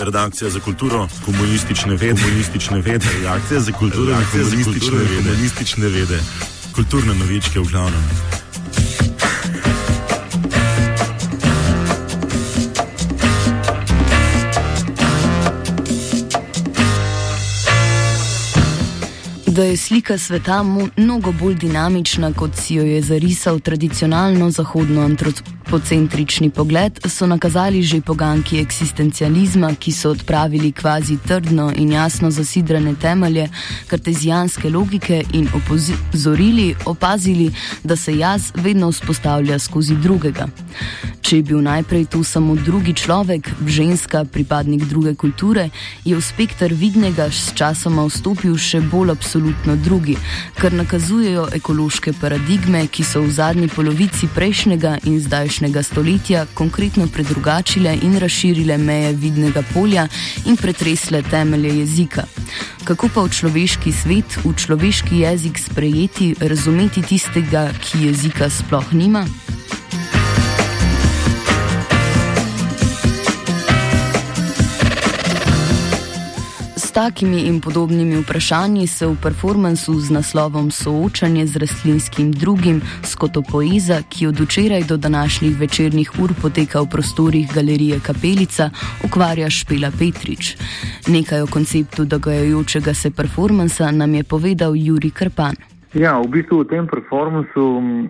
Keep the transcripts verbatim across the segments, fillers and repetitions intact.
redakcija za kulturo, komunistične vede, komunistične vede, redakcija za kulturo, redakcija za komunistične vede, komunistične vede, kulturne novičke v glavnem. Da je slika sveta mnogo bolj dinamična, kot si jo je zarisal tradicionalno zahodno antropocentrični pogled, so nakazali že poganki eksistencializma, ki so odpravili kvazi trdno in jasno zasidrane temelje kartezijanske logike in opozorili, opazili, da se jaz vedno vzpostavlja skozi drugega. Če je bil najprej to samo drugi človek, ženska, pripadnik druge kulture, je v spekter vidnega s časoma vstopil še bolj absolutno drugi, kar nakazujejo ekološke paradigme, ki so v zadnji polovici prejšnjega in zdajšnjega stoletja konkretno predrugačile in razširile meje vidnega polja in pretresle temelje jezika. Kako pa v človeški svet, v človeški jezik sprejeti, razumeti tistega, ki jezika sploh nima? S takimi in podobnimi vprašanji se v performansu z naslovom Soočanje z rastlinskim drugim Skotopoeza, ki od včeraj do današnjih večernih ur poteka v prostorih galerije Kapelica, ukvarja Špela Petrič. Nekaj o konceptu dogajajočega se performansa nam je povedal Jurij Krpan. Ja, v bistvu v tem performansu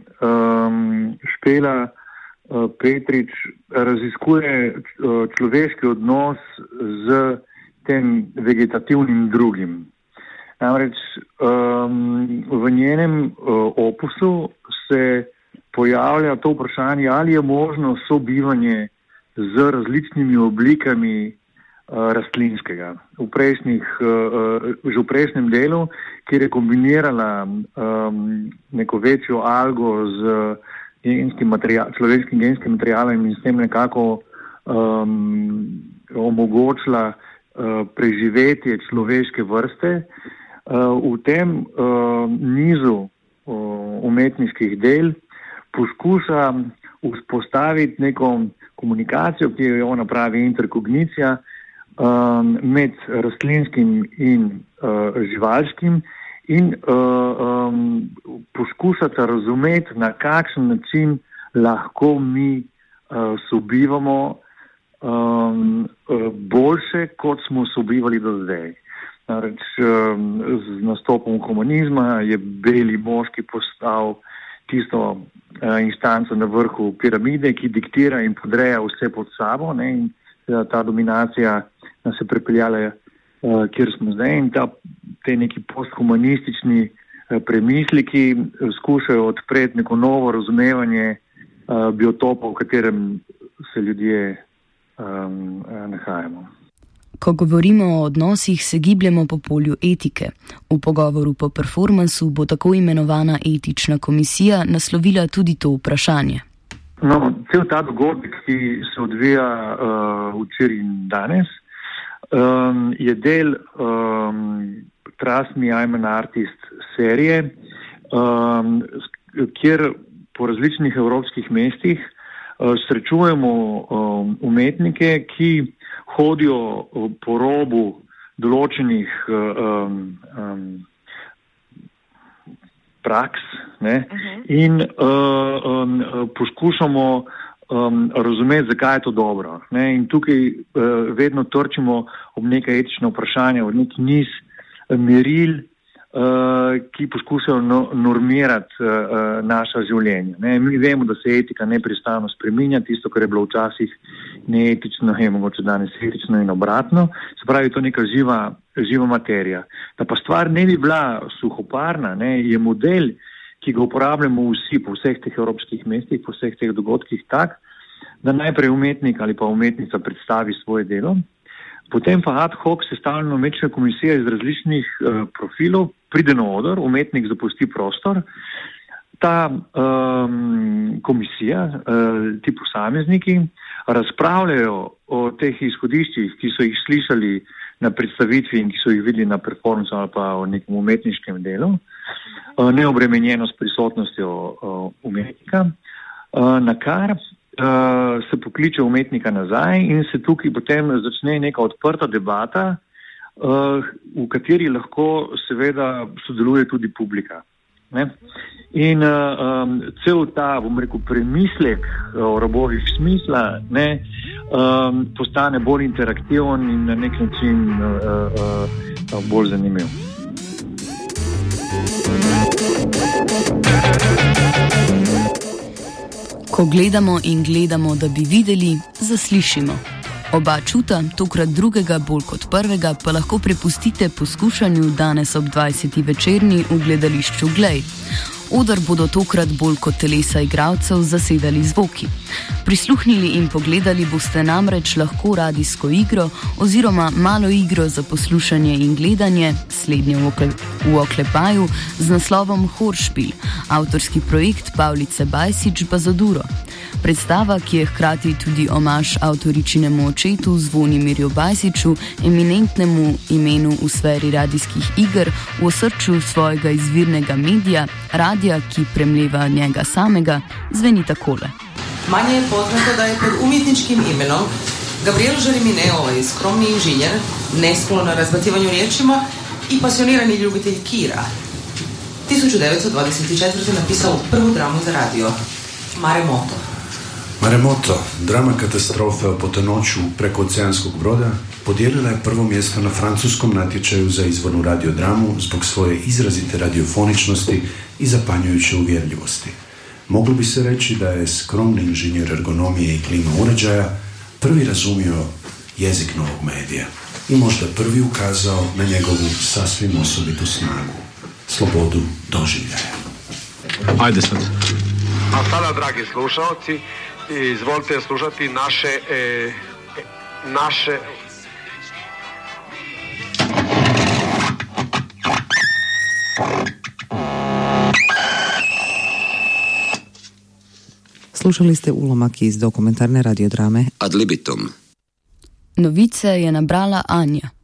um, Špela uh, Petrič raziskuje uh, človeški odnos z tem vegetativnim drugim. Namreč um, v njenem uh, opusu se pojavlja to vprašanje, ali je možno sobivanje z različnimi oblikami uh, rastlinskega. V prejšnjih, uh, že v prejšnjem delu, kjer je kombinirala um, neko večjo algo z genskim material, človeškim genskim materialom in s tem nekako um, omogočila preživetje človeške vrste. V tem nizu umetniških del poskuša vzpostaviti neko komunikacijo, ki jo ona pravi interkognicija, med rastlinskim in živalskim in poskušata razumeti, na kakšen način lahko mi sobivamo Um, boljše, kot smo sobivali do zdaj. Nareč, um, z nastopom komunizma je beli moški postal tisto uh, instanco na vrhu piramide, ki diktira in podreja vse pod sabo, ne, in uh, ta dominacija nas je pripeljala, uh, kjer smo zdaj, in ta, te neki posthumanistični uh, premisliki uh, skušajo odpreti neko novo razumevanje uh, biotopa, v katerem se ljudje Um, nahajamo. Ko govorimo o odnosih, se gibljemo po polju etike. V pogovoru po performansu bo tako imenovana etična komisija naslovila tudi to vprašanje. No, cel ta dogodek, ki se odvija uh, včeraj in danes, um, je del um, Trust Me, I'm an Artist serije, um, kjer po različnih evropskih mestih srečujemo um, umetnike, ki hodijo po robu določenih um, um, praks, ne, uh-huh. in uh, um, poskušamo um, razumeti, zakaj je to dobro. Ne, in tukaj uh, vedno trčimo ob neka etična vprašanja, ob nek niz meril, Uh, ki poskušajo no, normirati uh, naša življenja. Ne? Mi vemo, da se etika neprestano spreminja, tisto, kar je bilo včasih neetično, je mogoče danes etično in obratno. Se pravi, to je neka živa, živa materija. Da pa stvar ne bi bila suhoparna, ne? Je model, ki ga uporabljamo vsi po vseh teh evropskih mestih, po vseh teh dogodkih tak, da najprej umetnik ali pa umetnica predstavi svoje delo, potem pa ad hoc sestavljena umetniška komisija iz različnih uh, profilov pride na oder, umetnik zapusti prostor, ta um, komisija, uh, ti posamezniki, razpravljajo o teh izhodiščih, ki so jih slišali na predstavitvi in ki so jih videli na performancu ali pa v nekem umetniškem delu, uh, neobremenjeno s prisotnostjo uh, umetnika, uh, na kar uh, se pokliče umetnika nazaj in se tukaj potem začne neka odprta debata, uh, v kateri lahko seveda sodeluje tudi publika. Ne? In uh, um, cel ta, bom rekel, premislek o robovih smisla ne, um, postane bolj interaktiven in na nek način uh, uh, bolj zanimiv. Ko gledamo in gledamo, da bi videli, zaslišimo. Oba čuta, tokrat drugega bolj kot prvega, pa lahko prepustite poskušanju danes ob dvajseti večerni v gledališču Glej. Oder bodo tokrat bolj kot telesa igralcev zasedali zvoki. Prisluhnili in pogledali boste namreč lahko radijsko igro oziroma malo igro za poslušanje in gledanje, slednje v, okle, v oklepaju, z naslovom Horšpil, avtorski projekt Pavlice Bajsič Bazaduro. Predstava, ki je hkrati tudi omaž avtoričinemu očetu Zvonimirju Bajsiču, eminentnemu imenu v sferi radijskih iger, v osrčju svojega izvirnega medija, radija, ki premljeva njega samega, zveni takole. Manje je poznato, da je pod umjetničkim imenom Gabriel Žerimine ovaj skromni inženjer, nesklon na razbacivanju riječima i pasionirani ljubitelj Kira. tisuću devetsto dvadeset četvrte napisao prvu dramu za radio, Maremoto. Maremoto, drama katastrofe o potonoću preko oceanskog broda, podijelila je prvo mjesto na francuskom natječaju za izvornu radiodramu zbog svoje izrazite radiofoničnosti i zapanjujuće uvjerljivosti. Moglo bi se reći da je skromni inženjer ergonomije i klima uređaja prvi razumio jezik novog medija i možda prvi ukazao na njegovu sasvim osobitu snagu, slobodu doživljaja. Ajde sad. A sada, dragi slušalci, izvolite slušati naše, e, naše... Slušali ste ulomak iz dokumentarne radiodrame Ad libitum. Novice je nabrala Anja.